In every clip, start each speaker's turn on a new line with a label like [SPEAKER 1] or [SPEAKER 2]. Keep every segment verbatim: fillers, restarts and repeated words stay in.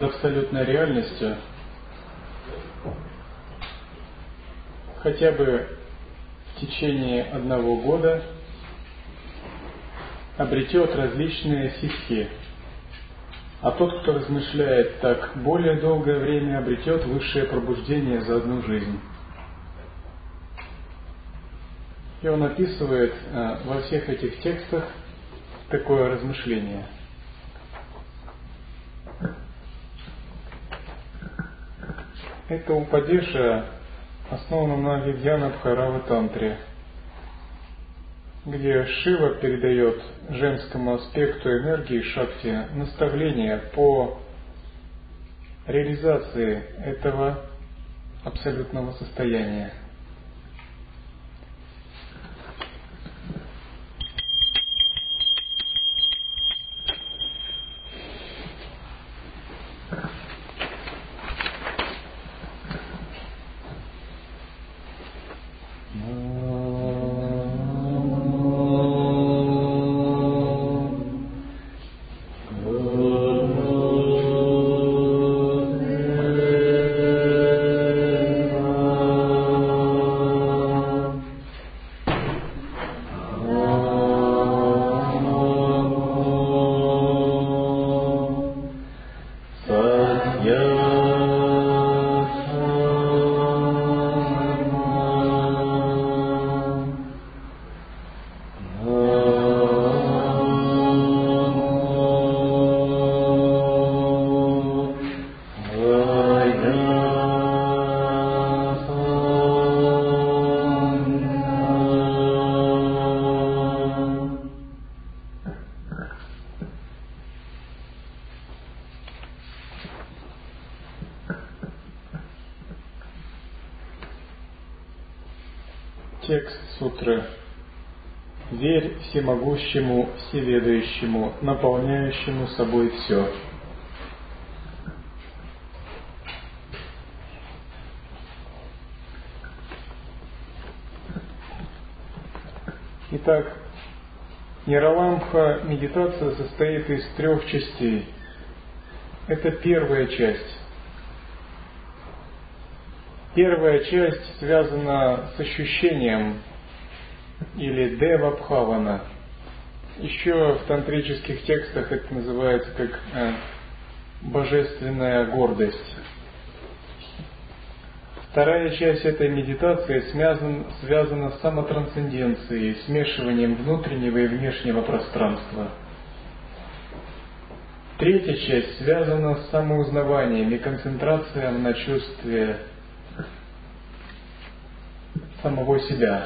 [SPEAKER 1] абсолютной реальностью хотя бы в течение одного года обретет различные ситхи, а тот, кто размышляет так более долгое время, обретет высшее пробуждение за одну жизнь. И он описывает э, во всех этих текстах такое размышление. Это Упадеша основано на Видьяна Бхайрава Тантре, где Шива передает женскому аспекту энергии Шакти наставления по реализации этого абсолютного состояния. Текст сутры. Верь всемогущему, всеведающему, наполняющему собой все. Итак, Нираламбха медитация состоит из трех частей. Это первая часть. Первая часть связана с ощущением или дева-бхавана. Еще в тантрических текстах это называется как э, божественная гордость. Вторая часть этой медитации связан, связана с самотрансценденцией, смешиванием внутреннего и внешнего пространства. Третья часть связана с самоузнаванием и концентрацией на чувстве самого себя.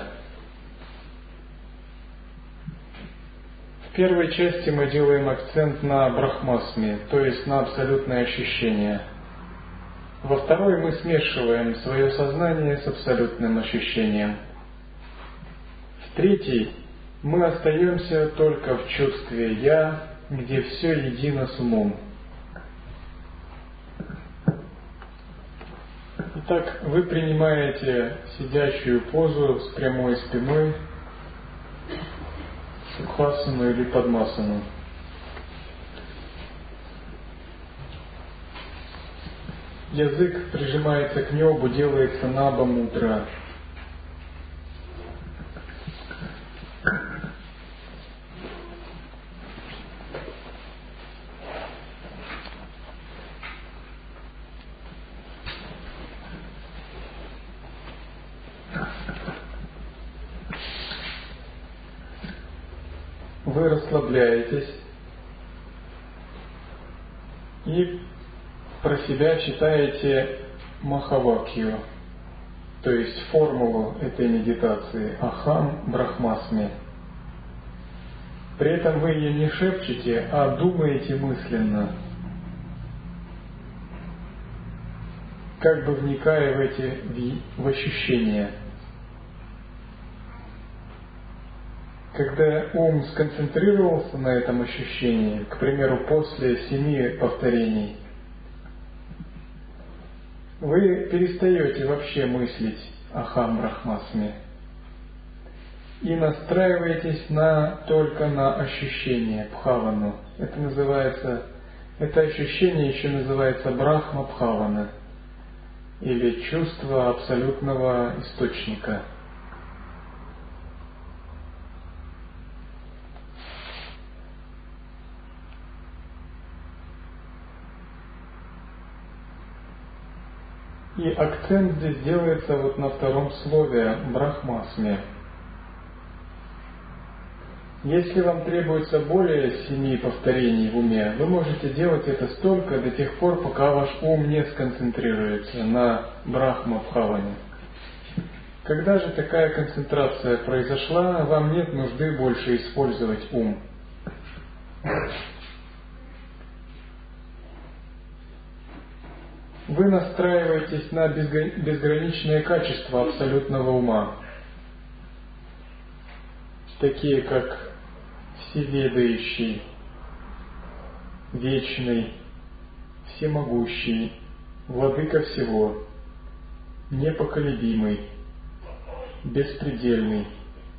[SPEAKER 1] В первой части мы делаем акцент на брахмасме, то есть на абсолютное ощущение. Во второй мы смешиваем свое сознание с абсолютным ощущением. В третьей мы остаемся только в чувстве «я», где все едино с умом. Итак, вы принимаете сидящую позу с прямой спиной, сукхасану или падмасану. Язык прижимается к небу, делается наба-мудра. Вы расслабляетесь и про себя читаете Махавакью, то есть формулу этой медитации Ахам Брахмасми. При этом вы ее не шепчете, а думаете мысленно, как бы вникая в эти в, в ощущения. Когда ум сконцентрировался на этом ощущении, к примеру, после семи повторений, вы перестаете вообще мыслить Ахам Брахмасми и настраиваетесь на, только на ощущение, бхавану. Это называется Это ощущение еще называется брахма-бхавана, или чувство абсолютного источника. И акцент здесь делается вот на втором слове брахмасме. Если вам требуется более семи повторений в уме, вы можете делать это столько до тех пор, пока ваш ум не сконцентрируется на брахма-бхаване. Когда же такая концентрация произошла, вам нет нужды больше использовать ум. Вы настраиваетесь на безграничные качества абсолютного ума, такие как всеведающий, вечный, всемогущий, владыка всего, непоколебимый, беспредельный,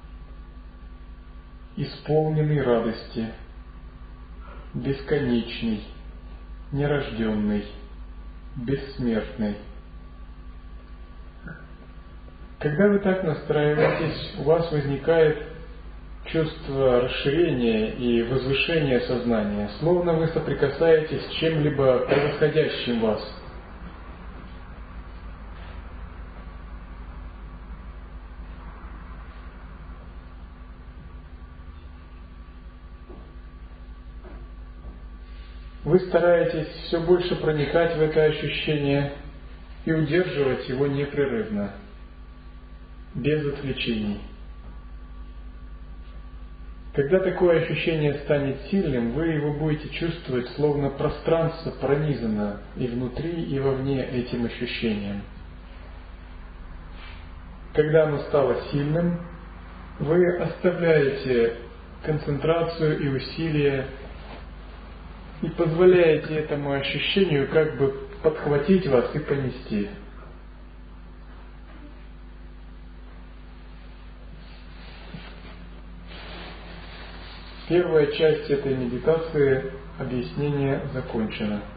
[SPEAKER 1] исполненный радости, бесконечный, нерожденный, бессмертный. Когда вы так настраиваетесь, у вас возникает чувство расширения и возвышения сознания, словно вы соприкасаетесь с чем-либо превосходящим вас. Вы стараетесь все больше проникать в это ощущение и удерживать его непрерывно, без отвлечений. Когда такое ощущение станет сильным, вы его будете чувствовать, словно пространство пронизано и внутри, и вовне этим ощущением. Когда оно стало сильным, вы оставляете концентрацию и усилия и позволяете этому ощущению как бы подхватить вас и понести. Первая часть этой медитации, объяснение, закончена.